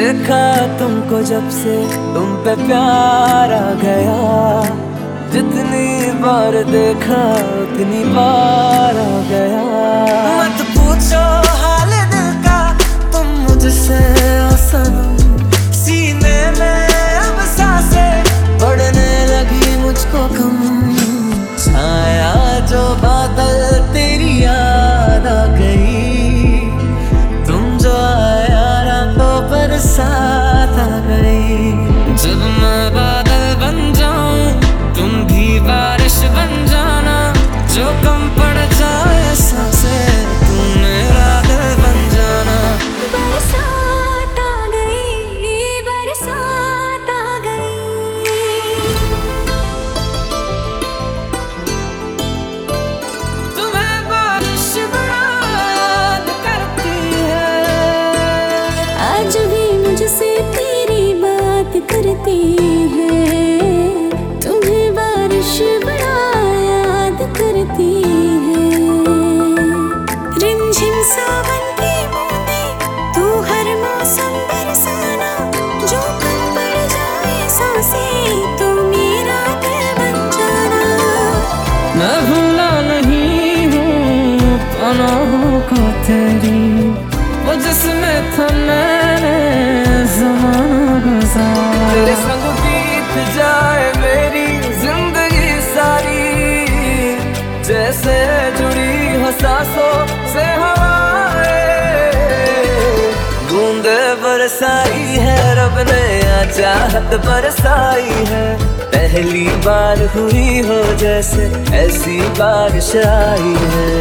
देखा तुमको जब से तुम पे प्यार आ गया, जितनी बार देखा उतनी बार आ गया। मत पूछो हाल दिल का तुम मुझसे सनम, सीने में अब सांसें बढ़ने लगी मुझको कम। छाया जो बादल तेरी याद आ गई, तुम जो आया रातों बरसात आ गई। जब मैं बादल बन जाऊं तुम भी बारिश बन जाना, जो कम पड़ जाए सांसें तुम मेरा दिल बन जाना। बरसात आ गई, बरसात आ गई। तुम्हें बारिश बड़ा याद करती है, आज भी मुझसे तेरी बात करती है। तुम्हें बारिश बड़ा याद करती है। रिमझिम सावन की बूंदें तू हर मौसम बरसाना, जो कम पड़ जाए सांसें तू मेरा दिल बन जाना। मैं भूला नहीं हूँ पनाहों को तेरी, वो जिसमें था मैंने ज़माना गुज़ारा। तेरे संग बीत जाए मेरी जिंदगी सारी, जैसे जुड़ी हो सांसों से हवाएं। बूंदे बरसाई है रब ने, या चाहत बरसाई है। पहली बार हुई हो जैसे ऐसी बारिश आई है।